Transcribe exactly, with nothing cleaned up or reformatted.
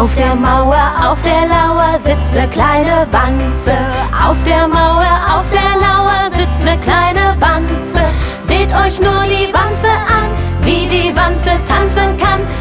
Auf der Mauer, auf der Lauer sitzt ne kleine Wanze. Auf der Mauer, auf der Lauer sitzt ne kleine Wanze. Seht euch nur